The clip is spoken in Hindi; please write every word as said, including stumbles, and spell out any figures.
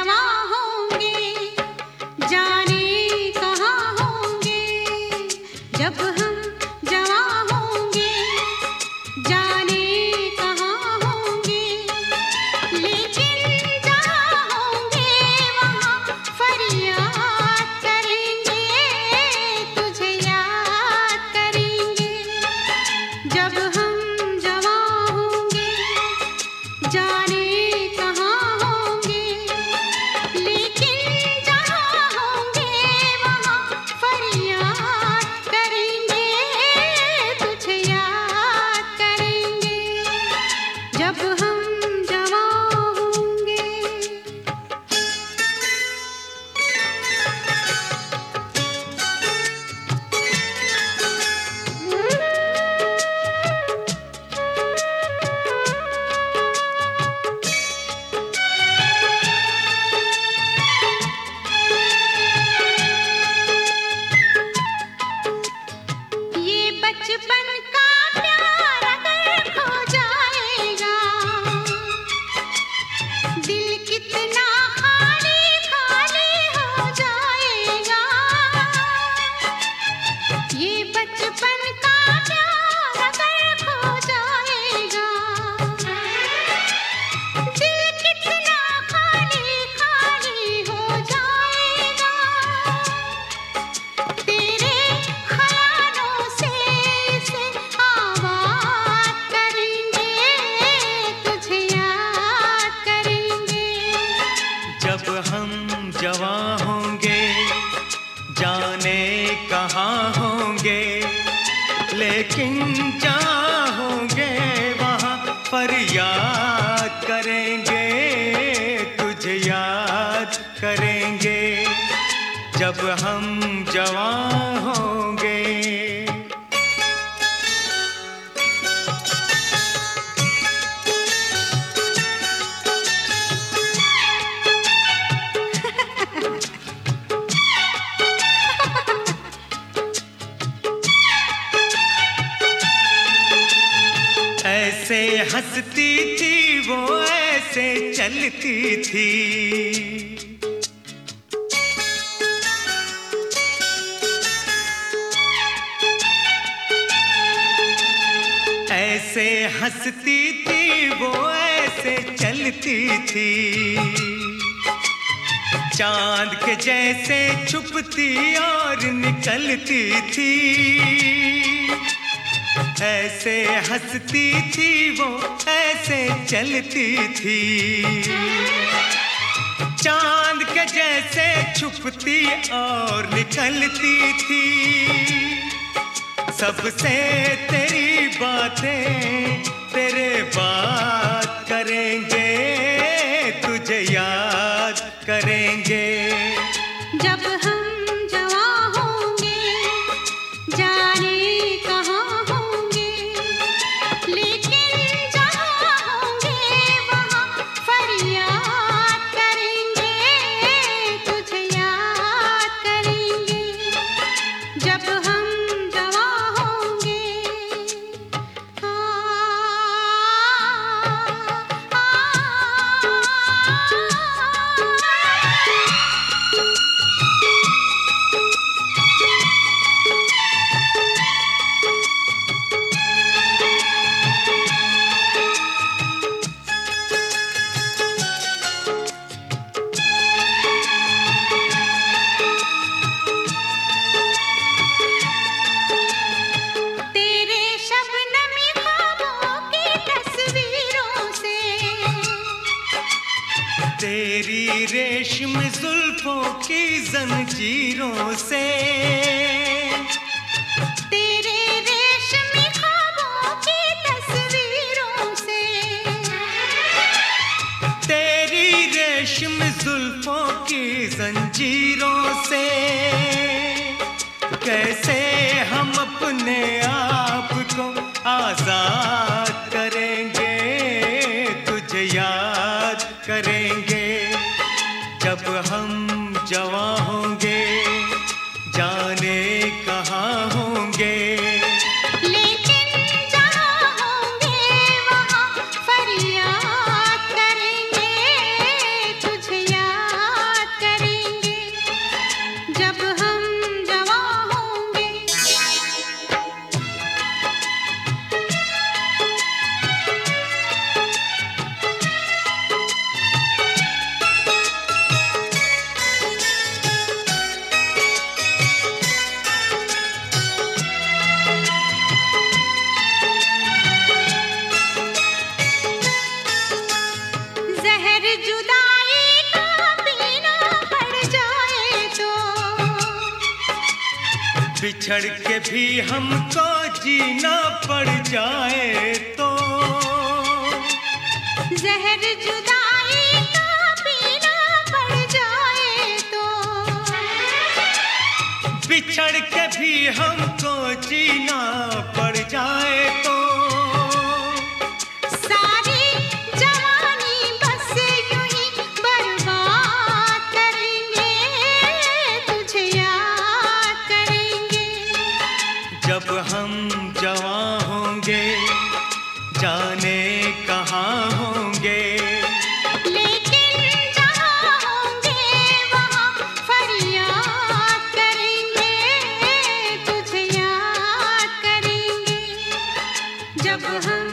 जवां होंगे जाने कहाँ होंगे। जब हम जवां होंगे जाने कहाँ होंगे। लेकिन जहाँ होंगे वहाँ फरियाद करेंगे, तुझे याद करेंगे। जब हम जवां होंगे जाने कहाँ होंगे। लेकिन जहाँ होंगे वहाँ फरियाद करेंगे, तुझे याद करेंगे। जब हम जवां होंगे। ये बचपन का प्यार अगर खो जाएगा, दिल कितना खाली खाली हो जाएगा। ये बचपन का प्यार अगर खो जाएगा, दिल कितना खाली खाली हो जाएगा। तेरे ख्यालों से इसे आबाद करेंगे, तुझे याद करेंगे। जब हम जवां होंगे जाने कहाँ होंगे। लेकिन जहाँ होंगे वहाँ फरियाद करेंगे, तुझे याद करेंगे। जब हम जवां होंगे। ऐसे हंसती थी वो, ऐसे चलती थी। ऐसे हंसती थी वो, ऐसे चलती थी। चांद के जैसे छुपती और निकलती थी। ऐसे हंसती थी वो, ऐसे चलती थी। चांद के जैसे छुपती और निकलती थी। सबसे तेरी बातें तेरे बात करेंगे, तुझे याद करेंगे। जब हम जवां होंगे जाने कहाँ होंगे। लेकिन जहाँ होंगे वहाँ फरियाद करेंगे, तुझे याद करेंगे। जब हम जवां होंगे। आ, आ, तेरे शबनमी ख्वाबों की तस्वीरों से, तेरी रेशम जुल्फों की जंजीरों से। तेरे रेशमी ख्वाबों की तस्वीरों से, तेरी रेशम जुल्फों की जंजीरों से। कैसे हम अपने आप को आजाद करेंगे, तुझे याद करेंगे। जब हम जवां होंगे जाने कहाँ होंगे। लेकिन जहाँ होंगे वहाँ फरियाद करेंगे, तुझे याद बिछड़ के भी हमको जीना पड़ जाए तो जहर जुदाई का पीना पड़ जाए तो बिछड़ के भी हमको जीना पड़ जाए तो सारी जवानी बस यूं ही बर्बाद करेंगे, तुझे याद करेंगे। जब हम जवां होंगे जाने कहाँ होंगे, लेकिन जहाँ होंगे वहाँ फरियाद करेंगे, तुझे याद करेंगे। जब हम